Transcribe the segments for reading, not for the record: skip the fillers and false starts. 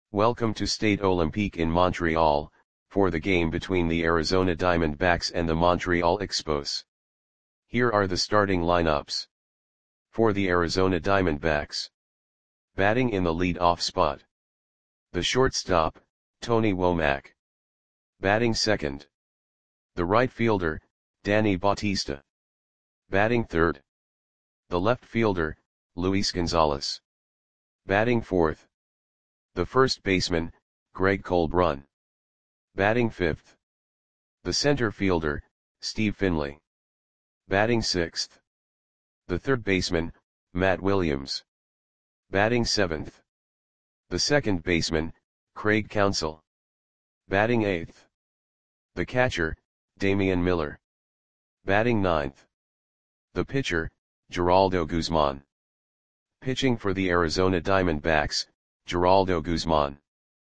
Welcome to Stade Olympique in Montreal, for the game between the Arizona Diamondbacks and the Montreal Expos. Here are the starting lineups. For the Arizona Diamondbacks. Batting in the lead-off spot. The shortstop, Tony Womack. Batting second. The right fielder, Danny Bautista. Batting third. The left fielder, Luis Gonzalez. Batting fourth. The first baseman, Greg Colbrunn. Batting fifth. The center fielder, Steve Finley. Batting sixth. The third baseman, Matt Williams. Batting seventh. The second baseman, Craig Counsell. Batting eighth. The catcher, Damian Miller. Batting ninth. The pitcher, Geraldo Guzman. Pitching for the Arizona Diamondbacks, Geraldo Guzman.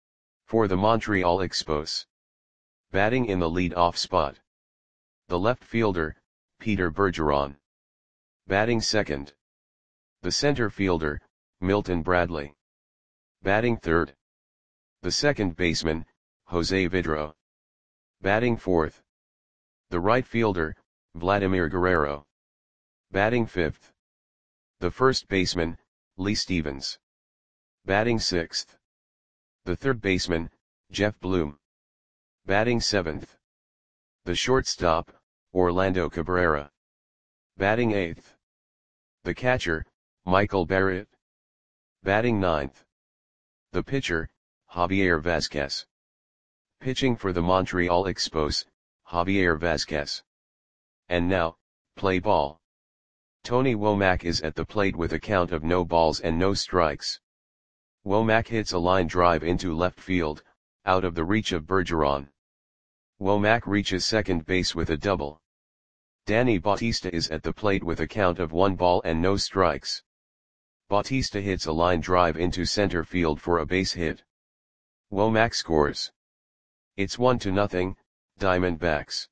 For the Montreal Expos. Batting in the lead-off spot. The left fielder, Peter Bergeron. Batting second. The center fielder, Milton Bradley. Batting third. The second baseman, Jose Vidro. Batting fourth. The right fielder, Vladimir Guerrero. Batting fifth. The first baseman, Lee Stevens. Batting sixth. The third baseman, Jeff Bloom. Batting seventh. The shortstop, Orlando Cabrera. Batting eighth. The catcher, Michael Barrett. Batting ninth. The pitcher, Javier Vazquez. Pitching for the Montreal Expos, Javier Vazquez. And now, play ball. Tony Womack is at the plate with a count of no balls and no strikes. Womack hits a line drive into left field, out of the reach of Bergeron. Womack reaches second base with a double. Danny Bautista is at the plate with a count of 1 ball and no strikes. Bautista hits a line drive into center field for a base hit. Womack scores. It's 1-0, Diamondbacks.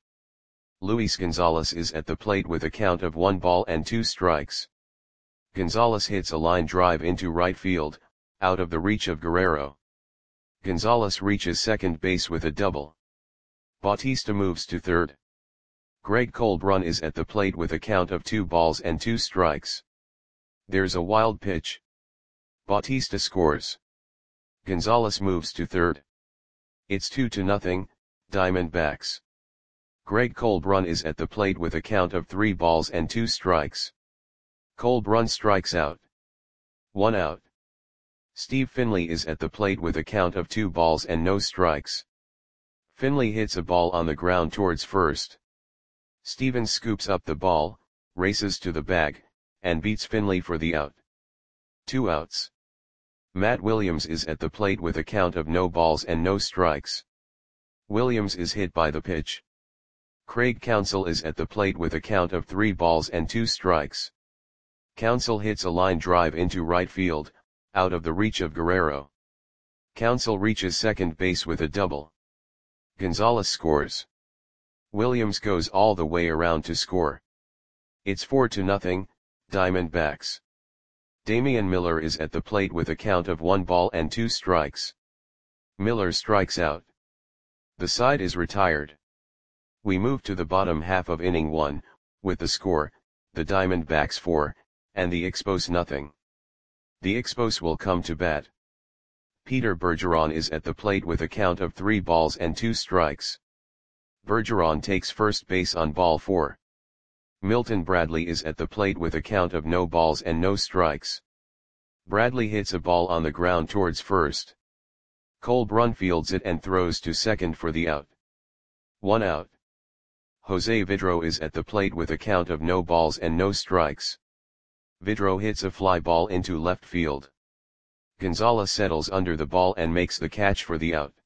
Luis Gonzalez is at the plate with a count of 1 ball and 2 strikes. Gonzalez hits a line drive into right field, out of the reach of Guerrero. Gonzalez reaches second base with a double. Bautista moves to third. Greg Colbrunn is at the plate with a count of 2 balls and 2 strikes. There's a wild pitch. Bautista scores. Gonzalez moves to third. It's 2-0, Diamondbacks. Greg Colbrunn is at the plate with a count of 3 balls and 2 strikes. Colbrunn strikes out. 1 out. Steve Finley is at the plate with a count of 2 balls and no strikes. Finley hits a ball on the ground towards first. Stevens scoops up the ball, races to the bag, and beats Finley for the out. 2 outs. Matt Williams is at the plate with a count of no balls and no strikes. Williams is hit by the pitch. Craig Counsell is at the plate with a count of 3 balls and 2 strikes. Counsell hits a line drive into right field, out of the reach of Guerrero. Counsell reaches second base with a double. Gonzalez scores. Williams goes all the way around to score. It's 4-0, Diamondbacks. Damian Miller is at the plate with a count of 1 ball and 2 strikes. Miller strikes out. The side is retired. We move to the bottom half of inning 1, with the score, the Diamondbacks 4, and the Expos 0. The Expos will come to bat. Peter Bergeron is at the plate with a count of 3 balls and 2 strikes. Bergeron takes first base on ball 4. Milton Bradley is at the plate with a count of no balls and no strikes. Bradley hits a ball on the ground towards first. Colbrunn fields it and throws to second for the out. 1 out. Jose Vidro is at the plate with a count of no balls and no strikes. Vidro hits a fly ball into left field. Gonzalez settles under the ball and makes the catch for the out.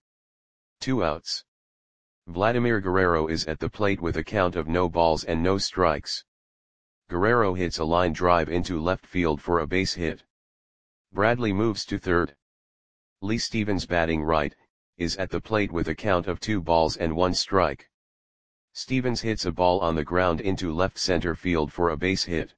2 outs. Vladimir Guerrero is at the plate with a count of no balls and no strikes. Guerrero hits a line drive into left field for a base hit. Bradley moves to third. Lee Stevens, batting right, is at the plate with a count of 2 balls and 1 strike. Stevens hits a ball on the ground into left center field for a base hit.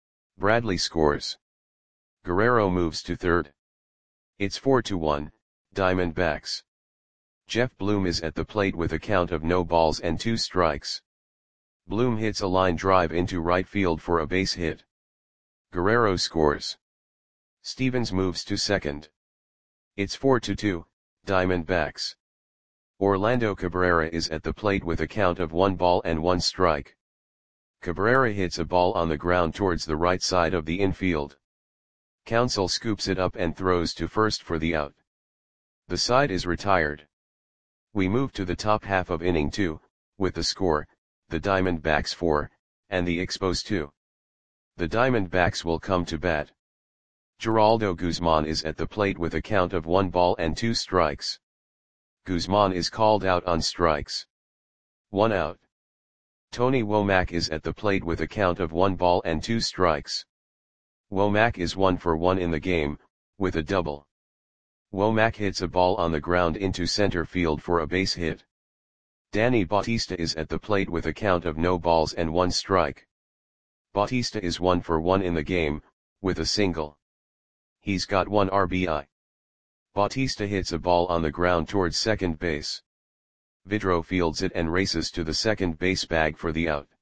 Bradley scores. Guerrero moves to third. It's 4-1, Diamondbacks. Jeff Bloom is at the plate with a count of no balls and 2 strikes. Bloom hits a line drive into right field for a base hit. Guerrero scores. Stevens moves to second. It's 4-2, Diamondbacks. Orlando Cabrera is at the plate with a count of 1 ball and 1 strike. Cabrera hits a ball on the ground towards the right side of the infield. Counsell scoops it up and throws to first for the out. The side is retired. We move to the top half of inning 2, with the score, the Diamondbacks 4, and the Expos 2. The Diamondbacks will come to bat. Geraldo Guzman is at the plate with a count of 1 ball and 2 strikes. Guzman is called out on strikes. 1 out. Tony Womack is at the plate with a count of 1 ball and 2 strikes. Womack is 1 for 1 in the game, with a double. Womack hits a ball on the ground into center field for a base hit. Danny Bautista is at the plate with a count of no balls and 1 strike. Bautista is 1 for 1 in the game, with a single. He's got 1 RBI. Bautista hits a ball on the ground towards second base. Vidro fields it and races to the second base bag for the out.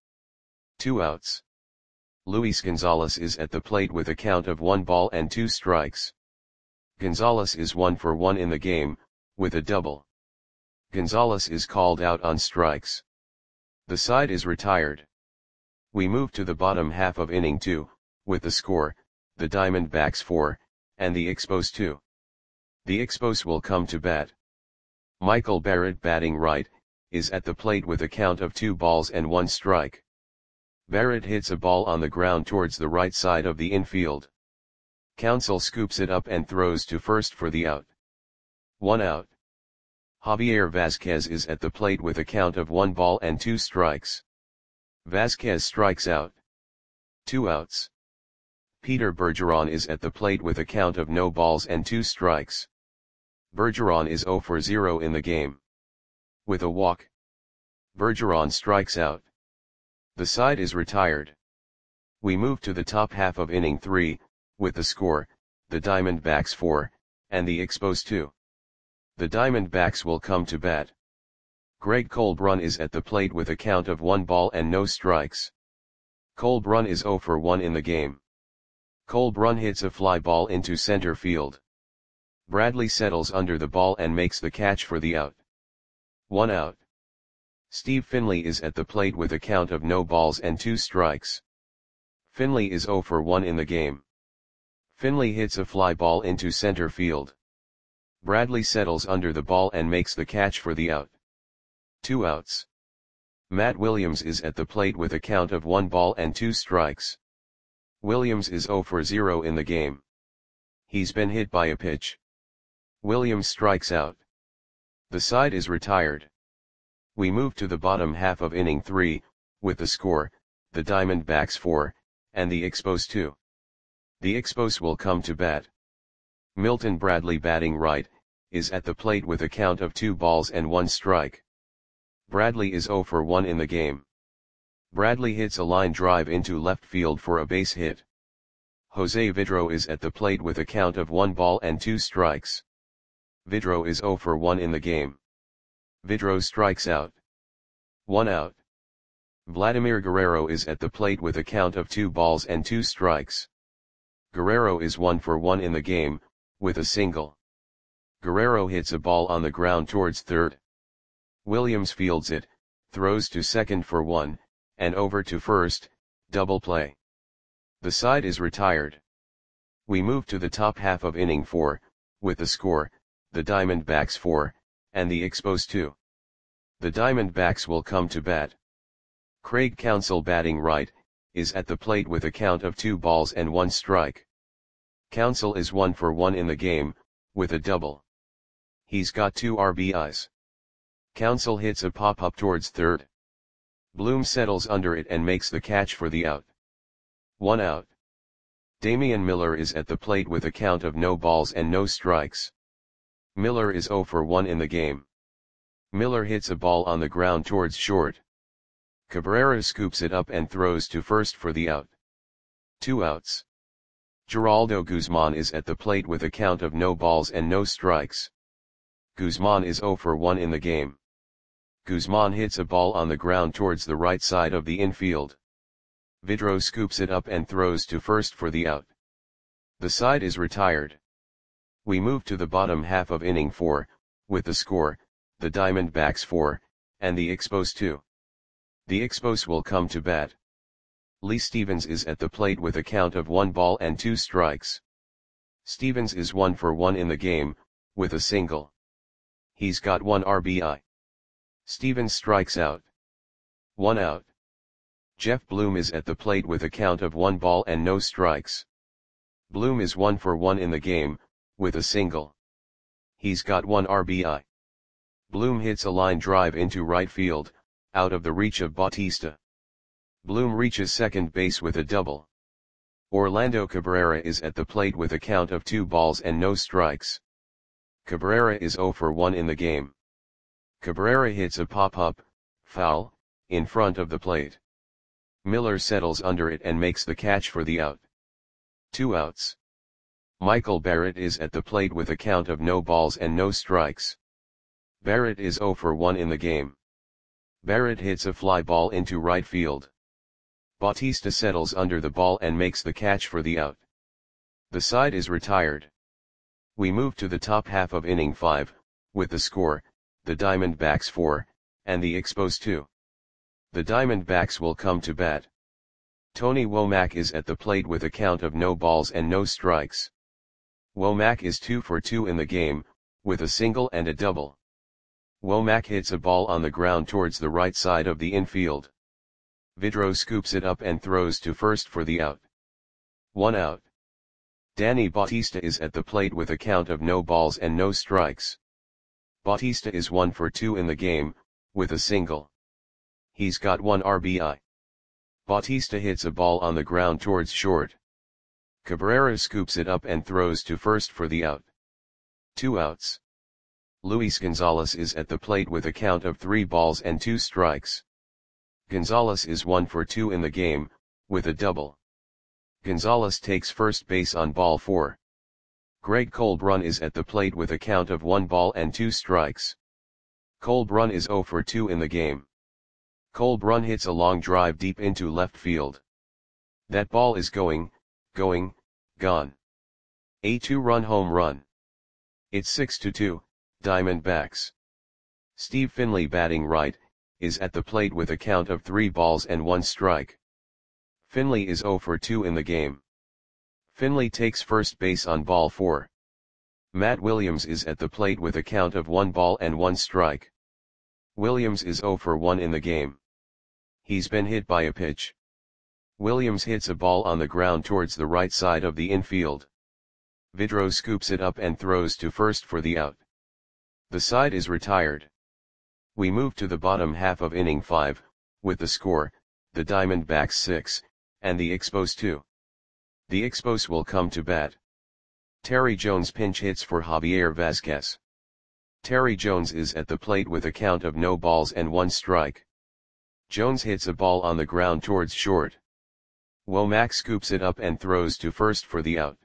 2 outs. Luis Gonzalez is at the plate with a count of 1 ball and 2 strikes. Gonzalez is 1 for 1 in the game, with a double. Gonzalez is called out on strikes. The side is retired. We move to the bottom half of inning 2, with the score, the Diamondbacks 4, and the Expos 2. The Expos will come to bat. Michael Barrett, batting right, is at the plate with a count of 2 balls and 1 strike. Barrett hits a ball on the ground towards the right side of the infield. Counsell scoops it up and throws to first for the out. 1 out. Javier Vazquez is at the plate with a count of 1 ball and 2 strikes. Vazquez strikes out. 2 outs. Peter Bergeron is at the plate with a count of no balls and 2 strikes. Bergeron is 0 for 0 in the game. With a walk. Bergeron strikes out. The side is retired. We move to the top half of inning 3, with the score, the Diamondbacks 4, and the Expos 2. The Diamondbacks will come to bat. Greg Colbrun is at the plate with a count of 1 ball and no strikes. Colbrun is 0 for 1 in the game. Colbrun hits a fly ball into center field. Bradley settles under the ball and makes the catch for the out. 1 out. Steve Finley is at the plate with a count of no balls and 2 strikes. Finley is 0 for 1 in the game. Finley hits a fly ball into center field. Bradley settles under the ball and makes the catch for the out. 2 outs. Matt Williams is at the plate with a count of 1 ball and 2 strikes. Williams is 0 for 0 in the game. He's been hit by a pitch. Williams strikes out. The side is retired. We move to the bottom half of inning 3, with the score, the Diamondbacks 4, and the Expos 2. The Expos will come to bat. Milton Bradley, batting right, is at the plate with a count of 2 balls and 1 strike. Bradley is 0 for 1 in the game. Bradley hits a line drive into left field for a base hit. Jose Vidro is at the plate with a count of 1 ball and 2 strikes. Vidro is 0 for 1 in the game. Vidro strikes out. 1 out. Vladimir Guerrero is at the plate with a count of 2 balls and 2 strikes. Guerrero is 1 for 1 in the game, with a single. Guerrero hits a ball on the ground towards third. Williams fields it, throws to second for 1, and over to first, double play. The side is retired. We move to the top half of inning 4, with the score, the Diamondbacks 4, and the Expos 2. The Diamondbacks will come to bat. Craig Counsell, batting right, is at the plate with a count of 2 balls and 1 strike. Counsell is 1 for 1 in the game, with a double. He's got 2 RBIs. Counsell hits a pop-up towards third. Bloom settles under it and makes the catch for the out. 1 out. Damian Miller is at the plate with a count of no balls and no strikes. Miller is 0 for 1 in the game. Miller hits a ball on the ground towards short. Cabrera scoops it up and throws to first for the out. 2 outs. Geraldo Guzman is at the plate with a count of no balls and no strikes. Guzman is 0 for 1 in the game. Guzman hits a ball on the ground towards the right side of the infield. Vidro scoops it up and throws to first for the out. The side is retired. We move to the bottom half of inning 4, with the score, the Diamondbacks 4, and the Expos 2. The Expos will come to bat. Lee Stevens is at the plate with a count of 1 ball and 2 strikes. Stevens is 1 for 1 in the game, with a single. He's got 1 RBI. Stevens strikes out. 1 out. Jeff Bloom is at the plate with a count of 1 ball and no strikes. Bloom is 1 for 1 in the game, with a single. He's got 1 RBI. Bloom hits a line drive into right field, out of the reach of Bautista. Bloom reaches second base with a double. Orlando Cabrera is at the plate with a count of 2 balls and no strikes. Cabrera is 0 for 1 in the game. Cabrera hits a pop-up, foul, in front of the plate. Miller settles under it and makes the catch for the out. 2 outs. Michael Barrett is at the plate with a count of no balls and no strikes. Barrett is 0 for 1 in the game. Barrett hits a fly ball into right field. Bautista settles under the ball and makes the catch for the out. The side is retired. We move to the top half of inning 5, with the score, the Diamondbacks 4, and the Expos 2. The Diamondbacks will come to bat. Tony Womack is at the plate with a count of no balls and no strikes. Womack is 2 for 2 in the game, with a single and a double. Womack hits a ball on the ground towards the right side of the infield. Vidro scoops it up and throws to first for the out. 1 out. Danny Bautista is at the plate with a count of no balls and no strikes. Bautista is 1 for 2 in the game, with a single. He's got 1 RBI. Bautista hits a ball on the ground towards short. Cabrera scoops it up and throws to first for the out. 2 outs. Luis Gonzalez is at the plate with a count of 3 balls and 2 strikes. Gonzalez is 1 for 2 in the game, with a double. Gonzalez takes first base on ball 4. Greg Colbrun is at the plate with a count of 1 ball and 2 strikes. Colbrun is 0 for 2 in the game. Colbrun hits a long drive deep into left field. That ball is going, gone. A 2-run home run. It's 6-2, Diamondbacks. Steve Finley, batting right, is at the plate with a count of 3 balls and 1 strike. Finley is 0 for 2 in the game. Finley takes first base on ball 4. Matt Williams is at the plate with a count of 1 ball and 1 strike. Williams is 0 for 1 in the game. He's been hit by a pitch. Williams hits a ball on the ground towards the right side of the infield. Vidro scoops it up and throws to first for the out. The side is retired. We move to the bottom half of inning 5, with the score, the Diamondbacks 6, and the Expos 2. The Expos will come to bat. Terry Jones pinch hits for Javier Vazquez. Terry Jones is at the plate with a count of no balls and 1 strike. Jones hits a ball on the ground towards short. Womack scoops it up and throws to first for the out.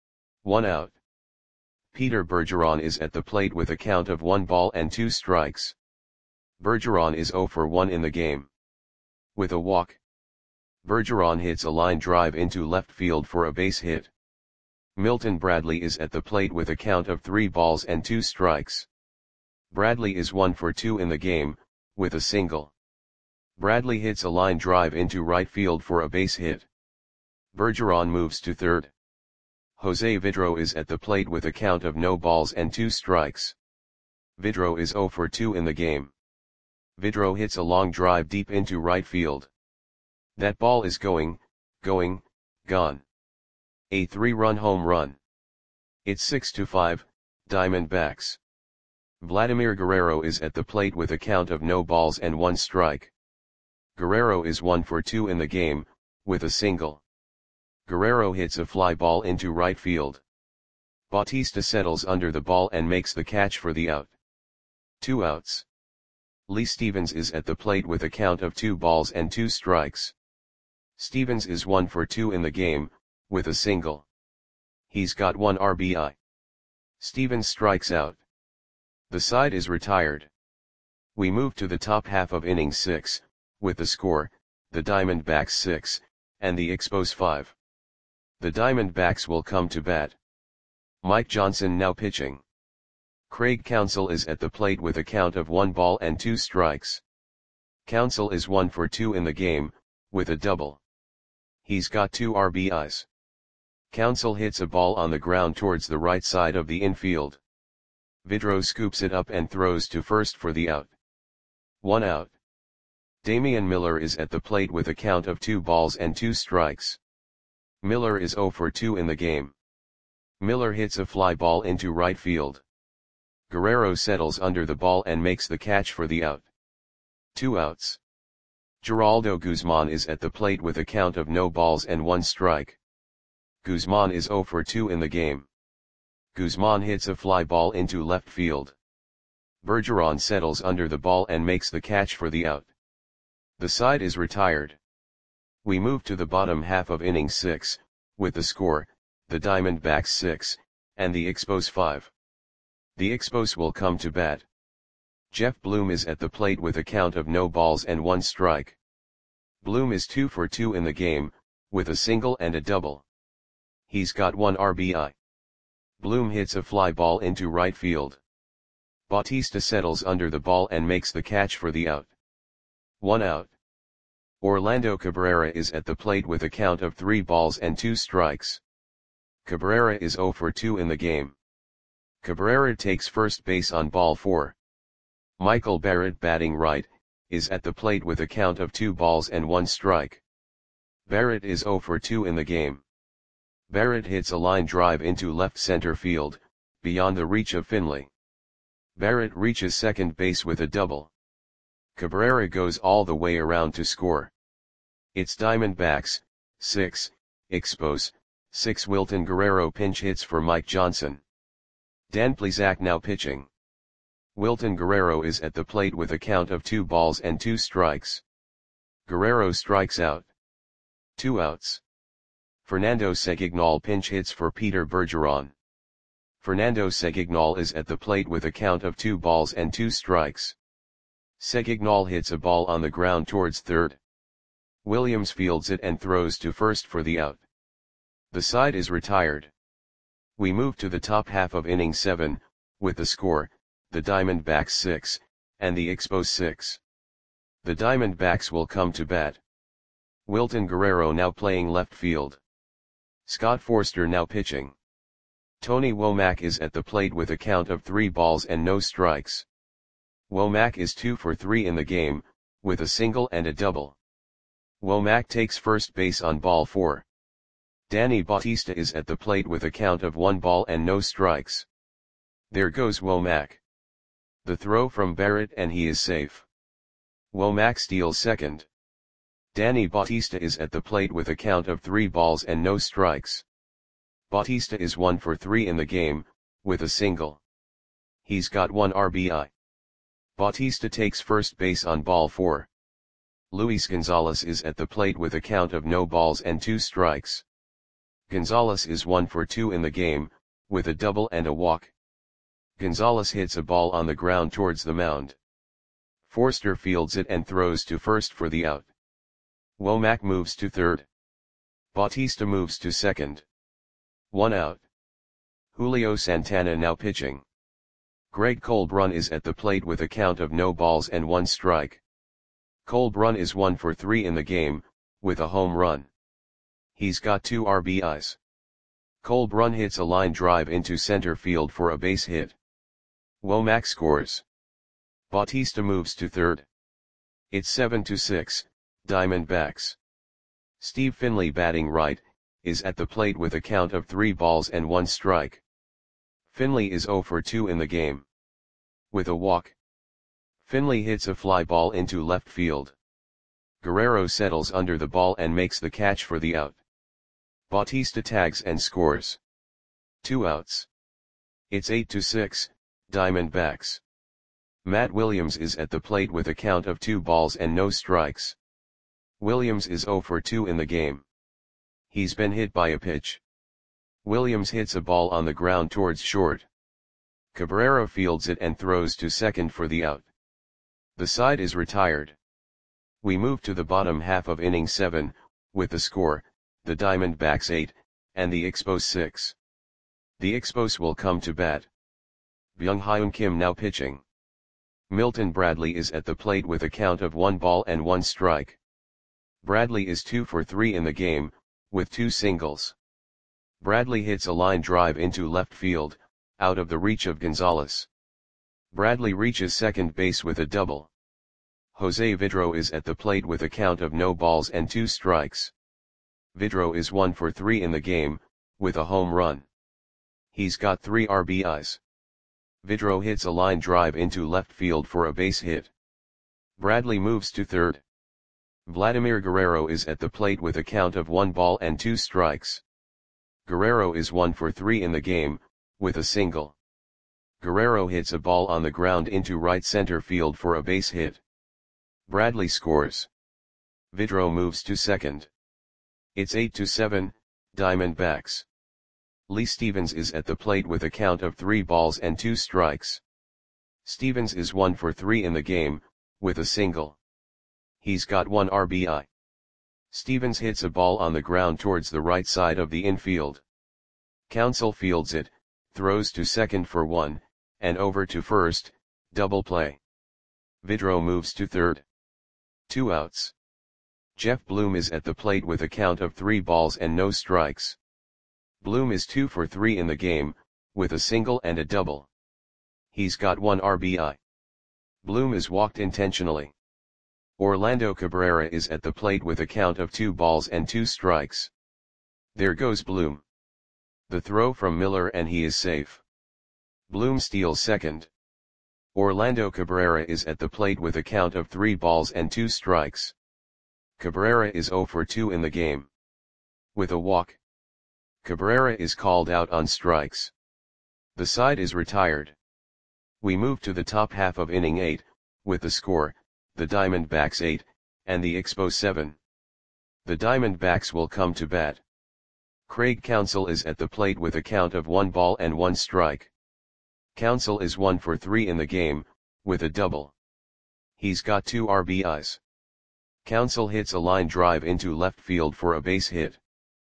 1 out. Peter Bergeron is at the plate with a count of 1 ball and 2 strikes. Bergeron is 0 for 1 in the game. With a walk. Bergeron hits a line drive into left field for a base hit. Milton Bradley is at the plate with a count of 3 balls and 2 strikes. Bradley is 1 for 2 in the game, with a single. Bradley hits a line drive into right field for a base hit. Bergeron moves to third. Jose Vidro is at the plate with a count of no balls and 2 strikes. Vidro is 0 for 2 in the game. Vidro hits a long drive deep into right field. That ball is going, gone. A 3-run home run. It's 6-5, Diamondbacks. Vladimir Guerrero is at the plate with a count of no balls and 1 strike. Guerrero is 1 for 2 in the game, with a single. Guerrero hits a fly ball into right field. Bautista settles under the ball and makes the catch for the out. 2 outs. Lee Stevens is at the plate with a count of 2 balls and 2 strikes. Stevens is 1 for 2 in the game, with a single. He's got 1 RBI. Stevens strikes out. The side is retired. We move to the top half of inning 6, with the score, the Diamondbacks 6, and the Expos 5. The Diamondbacks will come to bat. Mike Johnson now pitching. Craig Counsell is at the plate with a count of 1 ball and 2 strikes. Counsell is 1 for 2 in the game, with a double. He's got 2 RBIs. Counsell hits a ball on the ground towards the right side of the infield. Vidro scoops it up and throws to first for the out. 1 out. Damian Miller is at the plate with a count of 2 balls and 2 strikes. Miller is 0 for 2 in the game. Miller hits a fly ball into right field. Guerrero settles under the ball and makes the catch for the out. 2 outs. Geraldo Guzman is at the plate with a count of no balls and 1 strike. Guzman is 0 for 2 in the game. Guzman hits a fly ball into left field. Bergeron settles under the ball and makes the catch for the out. The side is retired. We move to the bottom half of inning 6, with the score, the Diamondbacks 6, and the Expos 5. The Expos will come to bat. Jeff Bloom is at the plate with a count of no balls and 1 strike. Bloom is 2 for 2 in the game, with a single and a double. He's got 1 RBI. Bloom hits a fly ball into right field. Bautista settles under the ball and makes the catch for the out. 1 out. Orlando Cabrera is at the plate with a count of 3 balls and 2 strikes. Cabrera is 0 for 2 in the game. Cabrera takes first base on ball 4. Michael Barrett, batting right, is at the plate with a count of 2 balls and 1 strike. Barrett is 0 for 2 in the game. Barrett hits a line drive into left center field, beyond the reach of Finley. Barrett reaches second base with a double. Cabrera goes all the way around to score. It's Diamondbacks 6, Expos 6. Wilton Guerrero pinch hits for Mike Johnson. Dan Plesac now pitching. Wilton Guerrero is at the plate with a count of 2 balls and 2 strikes. Guerrero strikes out. 2 outs. Fernando Segignal pinch hits for Peter Bergeron. Fernando Segignal is at the plate with a count of 2 balls and 2 strikes. Segignal hits a ball on the ground towards third. Williams fields it and throws to first for the out. The side is retired. We move to the top half of inning 7, with the score, the Diamondbacks 6, and the Expos 6. The Diamondbacks will come to bat. Wilton Guerrero now playing left field. Scott Forster now pitching. Tony Womack is at the plate with a count of 3 balls and no strikes. Womack is 2 for 3 in the game, with a single and a double. Womack takes first base on ball 4. Danny Bautista is at the plate with a count of 1 ball and no strikes. There goes Womack. The throw from Barrett and he is safe. Womack steals second. Danny Bautista is at the plate with a count of 3 balls and no strikes. Bautista is 1 for 3 in the game, with a single. He's got 1 RBI. Bautista takes first base on ball 4. Luis Gonzalez is at the plate with a count of no balls and 2 strikes. Gonzalez is 1 for 2 in the game, with a double and a walk. Gonzalez hits a ball on the ground towards the mound. Forster fields it and throws to first for the out. Womack moves to third. Bautista moves to second. 1 out. Julio Santana now pitching. Greg Colbrun is at the plate with a count of no balls and 1 strike. Colbrun is 1 for 3 in the game, with a home run. He's got 2 RBIs. Colbrun hits a line drive into center field for a base hit. Womack scores. Bautista moves to third. It's 7-6, Diamondbacks. Steve Finley, batting right, is at the plate with a count of 3 balls and 1 strike. Finley is 0 for 2 in the game. With a walk. Finley hits a fly ball into left field. Guerrero settles under the ball and makes the catch for the out. Bautista tags and scores. 2 outs. It's 8-6, Diamondbacks. Matt Williams is at the plate with a count of 2 balls and no strikes. Williams is 0 for 2 in the game. He's been hit by a pitch. Williams hits a ball on the ground towards short. Cabrera fields it and throws to second for the out. The side is retired. We move to the bottom half of inning 7, with the score, the Diamondbacks 8, and the Expos 6. The Expos will come to bat. Byung-Hyun Kim now pitching. Milton Bradley is at the plate with a count of 1 ball and 1 strike. Bradley is 2 for 3 in the game, with 2 singles. Bradley hits a line drive into left field, out of the reach of Gonzalez. Bradley reaches second base with a double. Jose Vidro is at the plate with a count of no balls and 2 strikes. Vidro is 1 for 3 in the game, with a home run. He's got 3 RBIs. Vidro hits a line drive into left field for a base hit. Bradley moves to third. Vladimir Guerrero is at the plate with a count of 1 ball and 2 strikes. Guerrero is 1 for 3 in the game, with a single. Guerrero hits a ball on the ground into right center field for a base hit. Bradley scores. Vidro moves to second. It's 8-7, Diamondbacks. Lee Stevens is at the plate with a count of 3 balls and 2 strikes. Stevens is 1 for 3 in the game, with a single. He's got 1 RBI. Stevens hits a ball on the ground towards the right side of the infield. Counsell fields it, throws to second for 1, and over to first, double play. Vidro moves to third. 2 outs. Jeff Bloom is at the plate with a count of 3 balls and no strikes. Bloom is 2 for 3 in the game, with a single and a double. He's got 1 RBI. Bloom is walked intentionally. Orlando Cabrera is at the plate with a count of 2 balls and 2 strikes. There goes Bloom. The throw from Miller and he is safe. Bloom steals second. Orlando Cabrera is at the plate with a count of 3 balls and 2 strikes. Cabrera is 0 for 2 in the game. With a walk. Cabrera is called out on strikes. The side is retired. We move to the top half of inning 8, with the score, the Diamondbacks 8, and the Expos 7. The Diamondbacks will come to bat. Craig Counsell is at the plate with a count of 1 ball and 1 strike. Counsell is 1 for 3 in the game, with a double. He's got 2 RBIs. Counsell hits a line drive into left field for a base hit.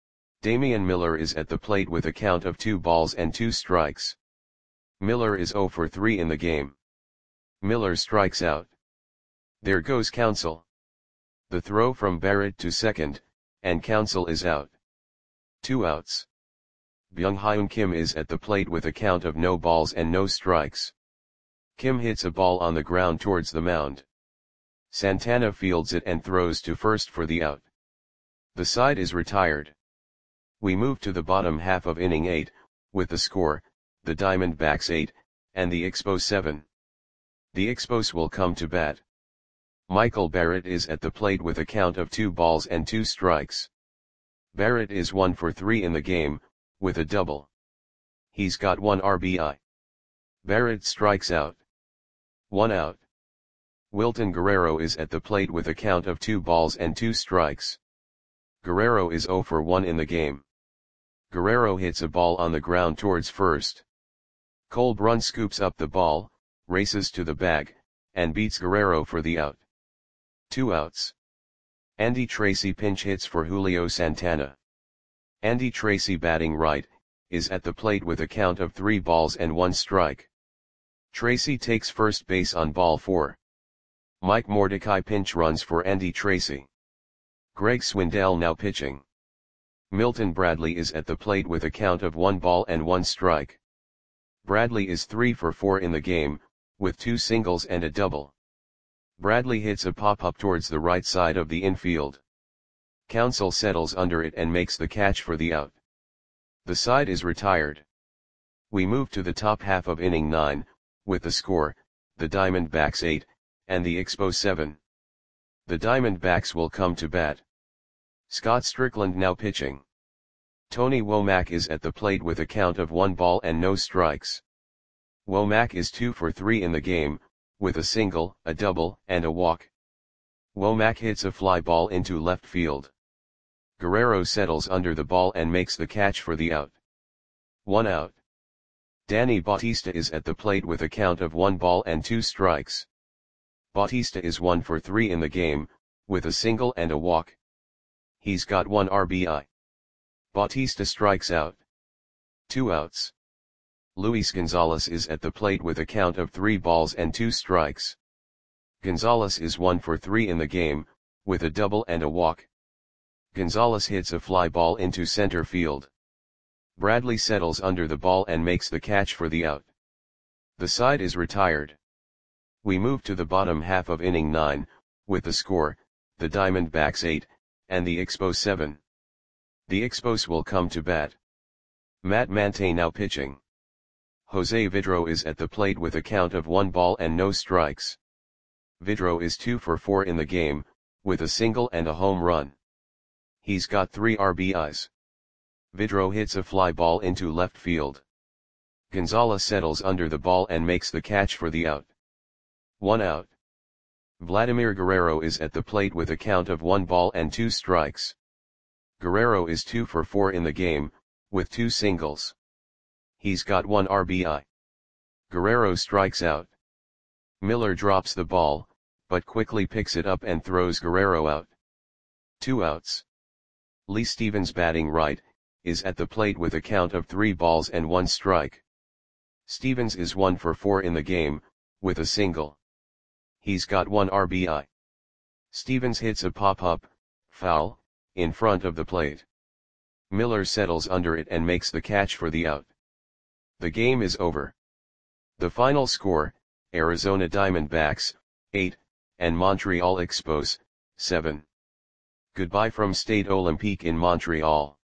Damian Miller is at the plate with a count of 2 balls and 2 strikes. Miller is 0 for 3 in the game. Miller strikes out. There goes Counsell. The throw from Barrett to second, and Counsell is out. 2 outs. Byung-Hyun Kim is at the plate with a count of no balls and no strikes. Kim hits a ball on the ground towards the mound. Santana fields it and throws to first for the out. The side is retired. We move to the bottom half of inning 8, with the score, the Diamondbacks 8, and the Expos 7. The Expos will come to bat. Michael Barrett is at the plate with a count of 2 balls and 2 strikes. Barrett is 1 for 3 in the game, with a double. He's got 1 RBI. Barrett strikes out. 1 out. Wilton Guerrero is at the plate with a count of 2 balls and 2 strikes. Guerrero is 0 for 1 in the game. Guerrero hits a ball on the ground towards first. Cole Brun scoops up the ball, races to the bag, and beats Guerrero for the out. 2 outs. Andy Tracy pinch hits for Julio Santana. Andy Tracy, batting right, is at the plate with a count of 3 balls and 1 strike. Tracy takes first base on ball 4. Mike Mordecai pinch runs for Andy Tracy. Greg Swindell now pitching. Milton Bradley is at the plate with a count of 1 ball and 1 strike. Bradley is 3 for 4 in the game, with 2 singles and a double. Bradley hits a pop-up towards the right side of the infield. Counsell settles under it and makes the catch for the out. The side is retired. We move to the top half of inning 9, with the score, the Diamondbacks 8, and the Expos 7. The Diamondbacks will come to bat. Scott Strickland now pitching. Tony Womack is at the plate with a count of 1 ball and no strikes. Womack is 2 for 3 in the game, with a single, a double, and a walk. Womack hits a fly ball into left field. Guerrero settles under the ball and makes the catch for the out. 1 out. Danny Bautista is at the plate with a count of 1 ball and 2 strikes. Bautista is 1 for 3 in the game, with a single and a walk. He's got 1 RBI. Bautista strikes out. 2 outs. Luis Gonzalez is at the plate with a count of 3 balls and 2 strikes. Gonzalez is 1 for 3 in the game, with a double and a walk. Gonzalez hits a fly ball into center field. Bradley settles under the ball and makes the catch for the out. The side is retired. We move to the bottom half of inning 9, with the score, the Diamondbacks 8, and the Expos 7. The Expos will come to bat. Matt Mante now pitching. Jose Vidro is at the plate with a count of 1 ball and no strikes. Vidro is 2 for 4 in the game, with a single and a home run. He's got 3 RBIs. Vidro hits a fly ball into left field. Gonzalez settles under the ball and makes the catch for the out. 1 out. Vladimir Guerrero is at the plate with a count of 1 ball and 2 strikes. Guerrero is 2 for 4 in the game, with 2 singles. He's got 1 RBI. Guerrero strikes out. Miller drops the ball, but quickly picks it up and throws Guerrero out. 2 outs. Lee Stevens, batting right, is at the plate with a count of 3 balls and 1 strike. Stevens is 1 for 4 in the game, with a single. He's got 1 RBI. Stevens hits a pop-up, foul, in front of the plate. Miller settles under it and makes the catch for the out. The game is over. The final score, Arizona Diamondbacks, 8, and Montreal Expos, 7. Goodbye from Stade Olympique in Montreal.